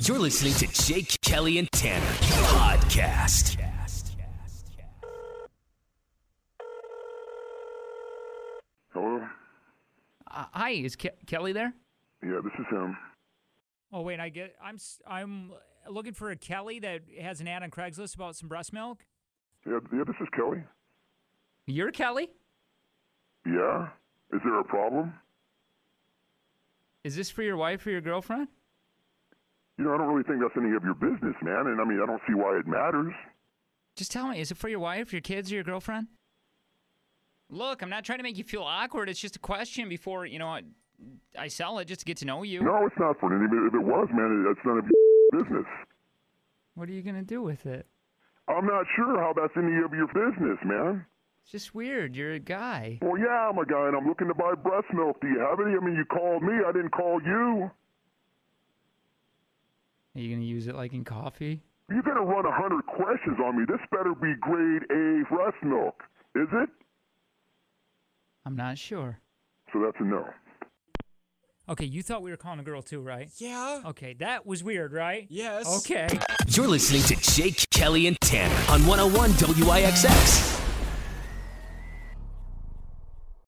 You're listening to Jake, Kelly, and Tanner podcast. Hello? Hi, is Kelly there? Yeah, this is him. Oh wait, I'm looking for a Kelly that has an ad on Craigslist about some breast milk. Yeah, this is Kelly. You're Kelly? Yeah? Is there a problem? Is this for your wife or your girlfriend? You know, I don't really think that's any of your business, man. And I mean, I don't see why it matters. Just tell me, is it for your wife, your kids, or your girlfriend? Look, I'm not trying to make you feel awkward. It's just a question before, I sell it just to get to know you. No, it's not for any. If it was, man, it's none of your business. What are you going to do with it? I'm not sure how that's any of your business, man. It's just weird. You're a guy. Well, yeah, I'm a guy, and I'm looking to buy breast milk. Do you have any? I mean, you called me. I didn't call you. Are you going to use it like in coffee? You're going to run 100 questions on me. This better be grade A breast milk. Is it? I'm not sure. So that's a no. Okay, you thought we were calling a girl too, right? Yeah. Okay, that was weird, right? Yes. Okay. You're listening to Jake, Kelly, and Tanner on 101 WIXX.